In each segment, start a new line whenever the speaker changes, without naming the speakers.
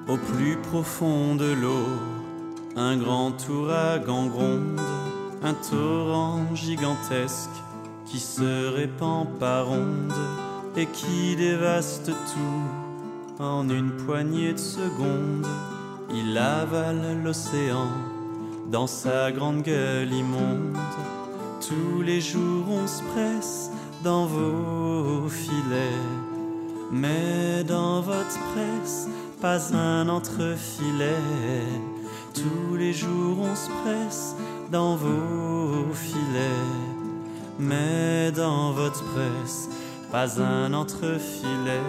Au plus profond de l'eau, un grand ouragan gronde, un torrent gigantesque qui se répand par ondes et qui dévaste tout en une poignée de secondes. Il avale l'océan dans sa grande gueule immonde. Tous les jours on se presse dans vos filets, mais dans votre presse, pas un entrefilet. Tous les jours on se presse dans vos filets, mais dans votre presse, pas un entrefilet.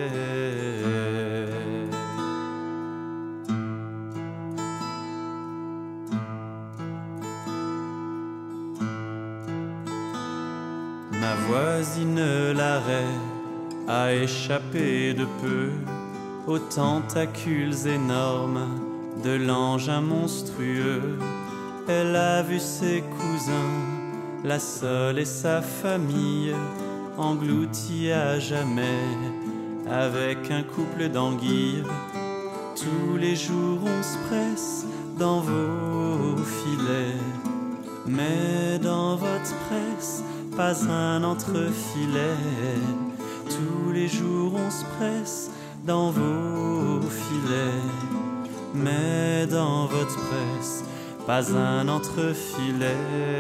Ma voisine l'arrêt a échappé de peu aux tentacules énormes de l'engin monstrueux. Elle a vu ses cousins, la Sole et sa famille, engloutis à jamais avec un couple d'anguilles. Tous les jours on se presse dans vos filets, mais dans votre presse, pas un entrefilet. Tous les jours on se presse dans vos filets, mais dans votre presse, pas un entrefilet.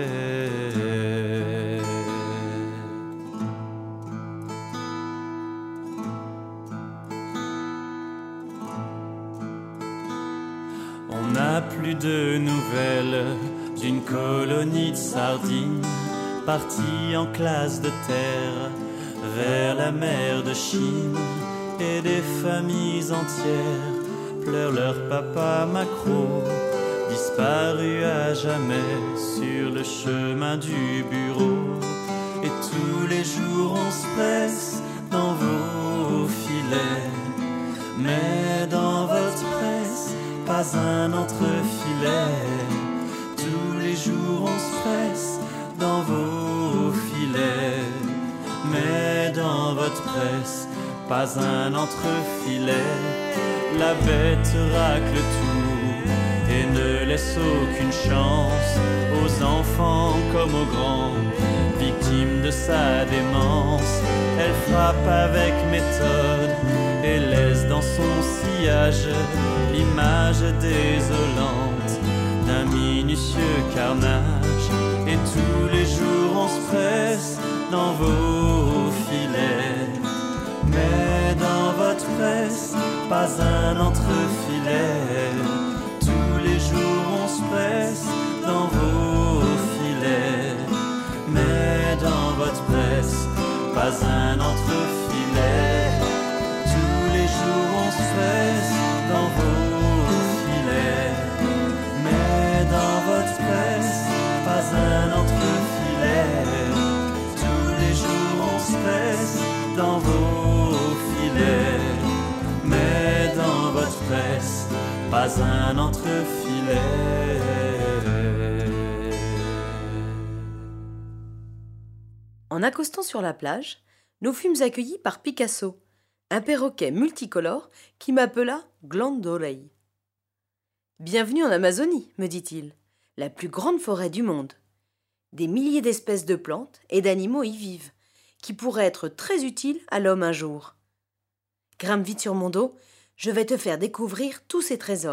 On n'a plus de nouvelles d'une colonie de sardines partie en classe de terre vers la mer de Chine, et des familles entières pleurent leur papa maquereau, disparu à jamais sur le chemin du bureau. Et tous les jours on se presse dans vos filets, mais dans votre presse, pas un entrefilet. Tous les jours on se presse dans vos filets, mais dans votre presse, pas un entrefilet. La bête racle tout et ne laisse aucune chance aux enfants comme aux grands, victimes de sa démence. Elle frappe avec méthode et laisse dans son sillage l'image désolante d'un minutieux carnage. Et tous les jours on se presse dans vos filets, mais dans votre presse, pas un entrefilet. Tous les jours on se presse dans vos filets, mais dans votre presse, pas un entrefilet. Tous les jours on se presse dans vos filets, mais dans votre presse, pas un entrefilet. Tous les jours on se presse dans vos filets, mais dans votre presse, pas un entrefilet.
En accostant sur la plage, nous fûmes accueillis par Picasso, un perroquet multicolore qui m'appela Glande d'oreille. « Bienvenue en Amazonie, me dit-il, la plus grande forêt du monde. Des milliers d'espèces de plantes et d'animaux y vivent, qui pourraient être très utiles à l'homme un jour. Grimpe vite sur mon dos, je vais te faire découvrir tous ces trésors. »